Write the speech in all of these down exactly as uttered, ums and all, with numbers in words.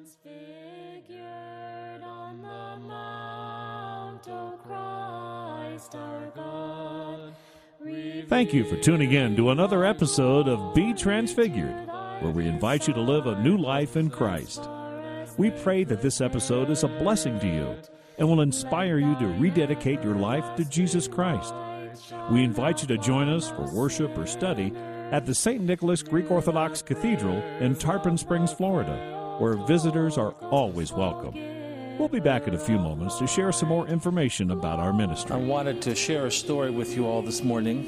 transfigured on the mount, O Christ our God. Thank you for tuning in to another episode of Be Transfigured, where we invite you to live a new life in Christ. We pray that this episode is a blessing to you and will inspire you to rededicate your life to Jesus Christ. We invite you to join us for worship or study at the Saint Nicholas Greek Orthodox Cathedral in Tarpon Springs, Florida, where visitors are always welcome. We'll be back in a few moments to share some more information about our ministry. I wanted to share a story with you all this morning.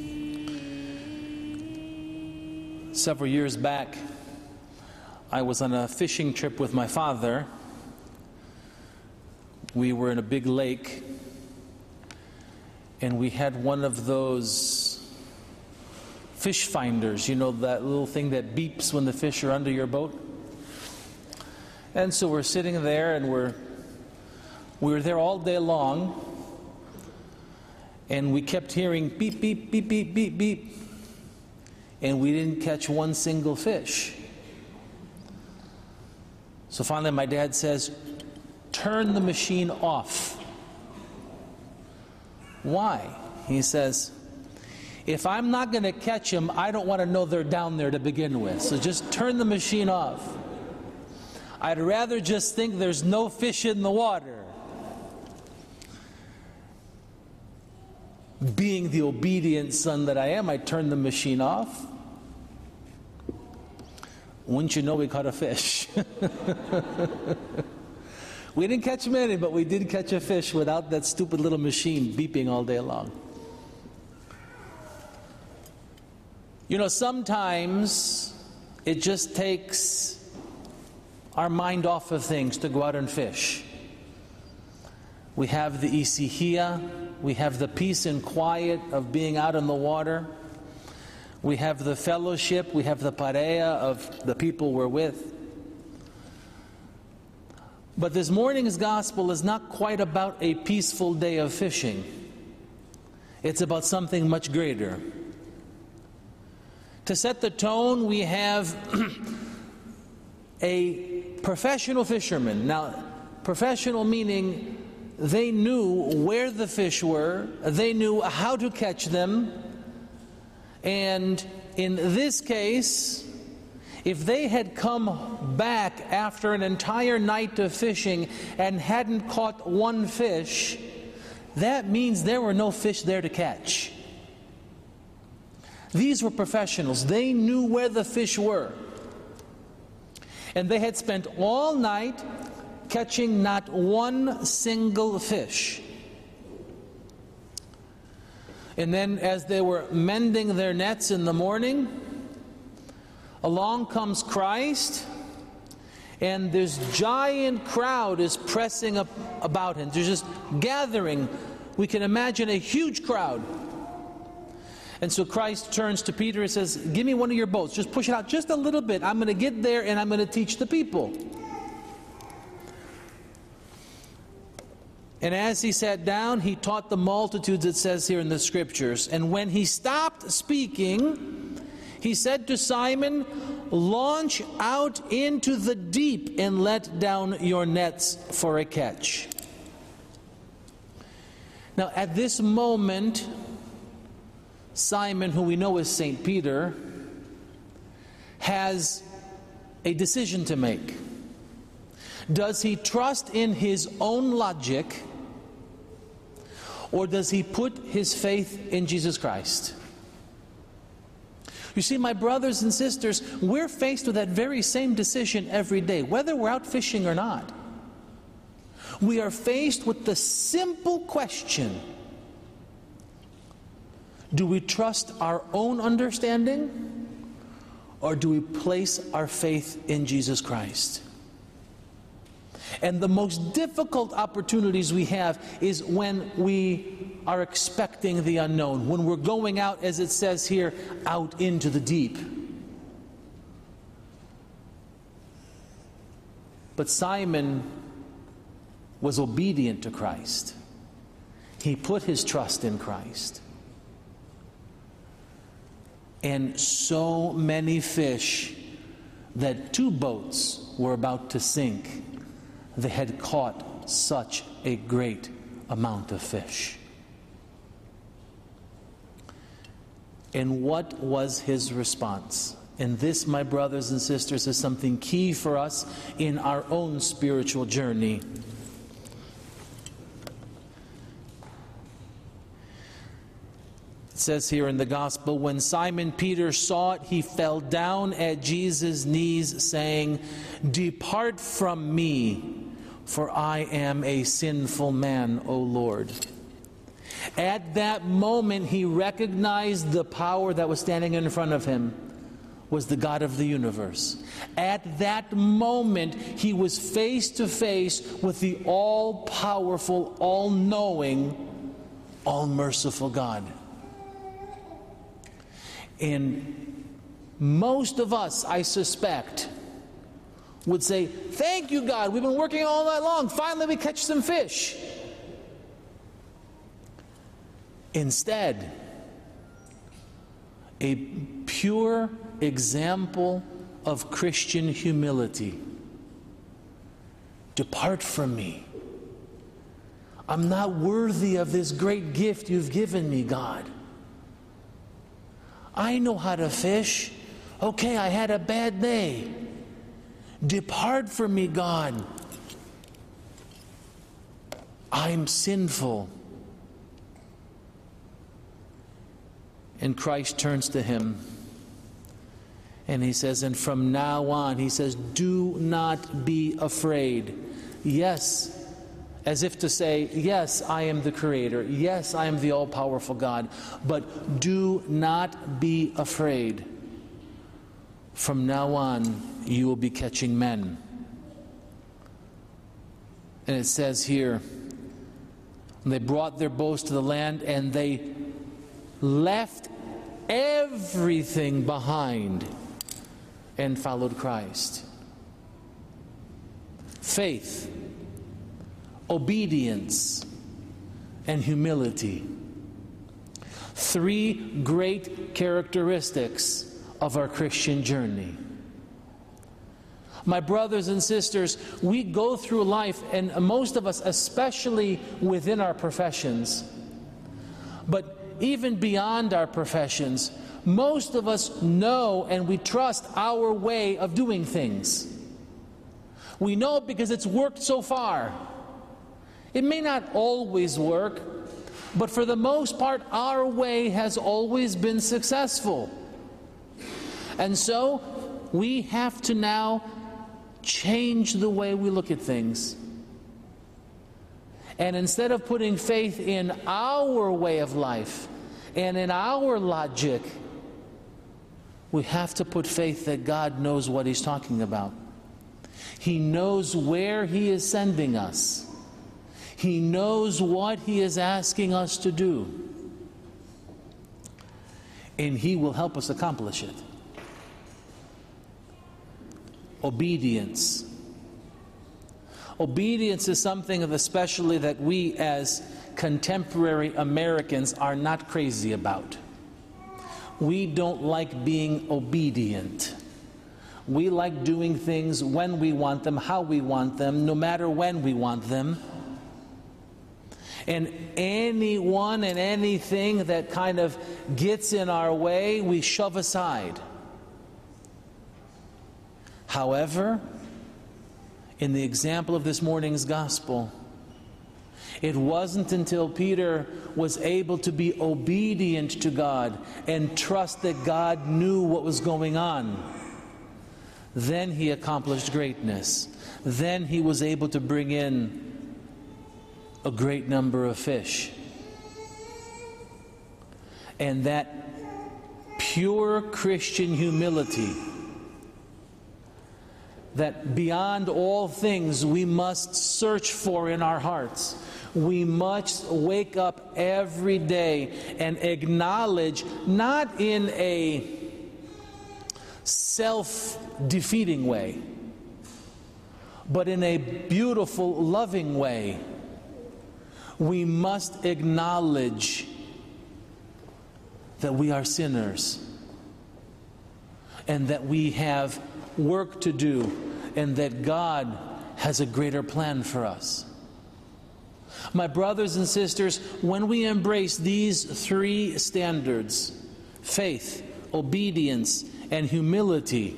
Several years back, I was on a fishing trip with my father. We were in a big lake, and we had one of those fish finders, you know, that little thing that beeps when the fish are under your boat. And so we're sitting there, and we're we were there all day long, and we kept hearing beep, beep, beep, beep, beep, beep, and we didn't catch one single fish. So finally my dad says, "Turn the machine off." Why? He says, "If I'm not going to catch them, I don't want to know they're down there to begin with. So just turn the machine off. I'd rather just think there's no fish in the water." Being the obedient son that I am, I turned the machine off. Wouldn't you know, we caught a fish. We didn't catch many, but we did catch a fish without that stupid little machine beeping all day long. You know, sometimes it just takes our mind off of things to go out and fish. We have the issachia, we have the peace and quiet of being out in the water. We have the fellowship, we have the pareia of the people we're with. But this morning's gospel is not quite about a peaceful day of fishing. It's about something much greater. To set the tone, we have a professional fisherman. Now, professional meaning they knew where the fish were, they knew how to catch them, and in this case, if they had come back after an entire night of fishing and hadn't caught one fish, that means there were no fish there to catch. These were professionals. They knew where the fish were. And they had spent all night catching not one single fish. And then as they were mending their nets in the morning, along comes Christ, and this giant crowd is pressing up about him. They're just gathering. We can imagine a huge crowd. And so Christ turns to Peter and says, "Give me one of your boats. Just push it out just a little bit. I'm going to get there and I'm going to teach the people." And as he sat down, he taught the multitudes, it says here in the scriptures. And when he stopped speaking, he said to Simon, "Launch out into the deep and let down your nets for a catch." Now, at this moment, Simon, who we know as Saint Peter, has a decision to make. Does he trust in his own logic, or does he put his faith in Jesus Christ? You see, my brothers and sisters, we're faced with that very same decision every day, whether we're out fishing or not. We are faced with the simple question: do we trust our own understanding, or do we place our faith in Jesus Christ? And the most difficult opportunities we have is when we are expecting the unknown, when we're going out, as it says here, out into the deep. But Simon was obedient to Christ. He put his trust in Christ. And so many fish that two boats were about to sink. They had caught such a great amount of fish. And what was his response? And this, my brothers and sisters, is something key for us in our own spiritual journey. It says here in the Gospel, when Simon Peter saw it, he fell down at Jesus' knees, saying, "Depart from me, for I am a sinful man, O Lord." At that moment, he recognized the power that was standing in front of him was the God of the universe. At that moment, he was face to face with the all-powerful, all-knowing, all-merciful God. And most of us, I suspect, would say, "Thank you, God. We've been working all night long. Finally, we catch some fish." Instead, a pure example of Christian humility. "Depart from me. I'm not worthy of this great gift you've given me, God. I know how to fish. Okay, I had a bad day. Depart from me, God. I'm sinful." And Christ turns to him and he says, and from now on, he says, "Do not be afraid." Yes, as if to say, yes, I am the Creator. Yes, I am the all-powerful God. But do not be afraid. From now on, you will be catching men. And it says here, they brought their boats to the land and they left everything behind and followed Christ. Faith, obedience, and humility. Three great characteristics of our Christian journey. My brothers and sisters, we go through life, and most of us, especially within our professions, but even beyond our professions, most of us know and we trust our way of doing things. We know it because it's worked so far. It may not always work, but for the most part, our way has always been successful. And so, we have to now change the way we look at things. And instead of putting faith in our way of life and in our logic, we have to put faith that God knows what He's talking about. He knows where He is sending us. He knows what He is asking us to do. And He will help us accomplish it. Obedience. Obedience is something of especially that we as contemporary Americans are not crazy about. We don't like being obedient. We like doing things when we want them, how we want them, no matter when we want them. And anyone and anything that kind of gets in our way, we shove aside. However, in the example of this morning's gospel, it wasn't until Peter was able to be obedient to God and trust that God knew what was going on. Then he accomplished greatness. Then he was able to bring in a great number of fish. And that pure Christian humility, that beyond all things we must search for in our hearts. We must wake up every day and acknowledge, not in a self-defeating way, but in a beautiful, loving way. We must acknowledge that we are sinners and that we have work to do and that God has a greater plan for us. My brothers and sisters, when we embrace these three standards, faith, obedience, and humility,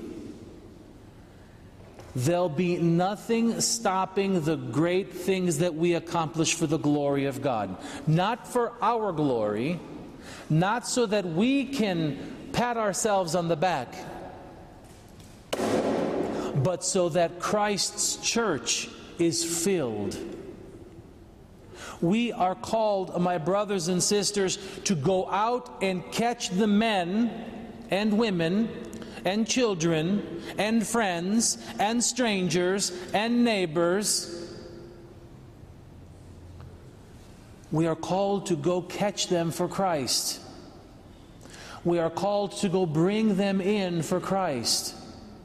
there'll be nothing stopping the great things that we accomplish for the glory of God. Not for our glory, not so that we can pat ourselves on the back, but so that Christ's church is filled. We are called, my brothers and sisters, to go out and catch the men and women and children and friends and strangers and neighbors. We are called to go catch them for Christ. We are called to go bring them in for Christ.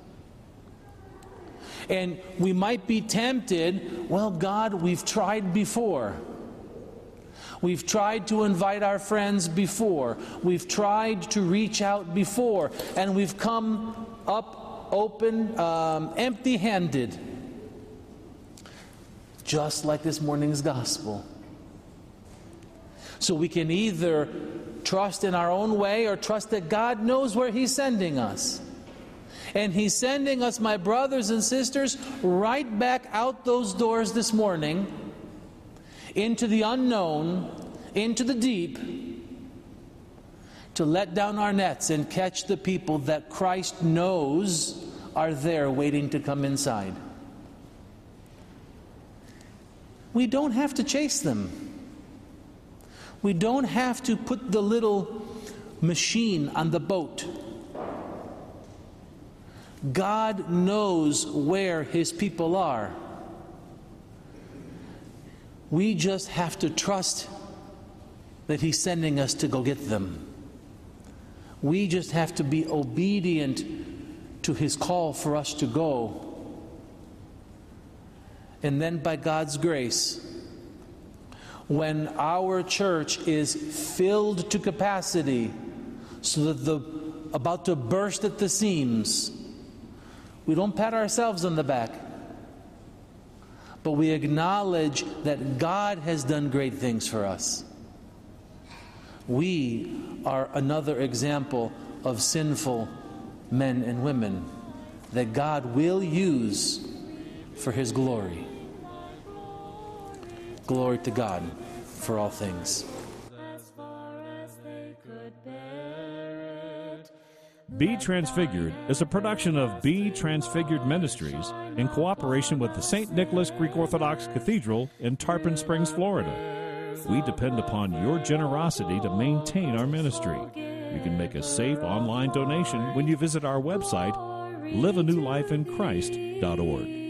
And we might be tempted, well, God, we've tried before. We've tried to invite our friends before. We've tried to reach out before. And we've come up open, um, empty-handed. Just like this morning's gospel. So we can either trust in our own way or trust that God knows where He's sending us. And He's sending us, my brothers and sisters, right back out those doors this morning, into the unknown, into the deep, to let down our nets and catch the people that Christ knows are there waiting to come inside. We don't have to chase them. We don't have to put the little machine on the boat. God knows where His people are. We just have to trust that He's sending us to go get them. We just have to be obedient to His call for us to go. And then by God's grace, when our church is filled to capacity, so that the about to burst at the seams, we don't pat ourselves on the back, but we acknowledge that God has done great things for us. We are another example of sinful men and women that God will use for His glory. Glory to God for all things. Be Transfigured is a production of Be Transfigured Ministries in cooperation with the Saint Nicholas Greek Orthodox Cathedral in Tarpon Springs, Florida. We depend upon your generosity to maintain our ministry. You can make a safe online donation when you visit our website, live a new life in Christ dot org.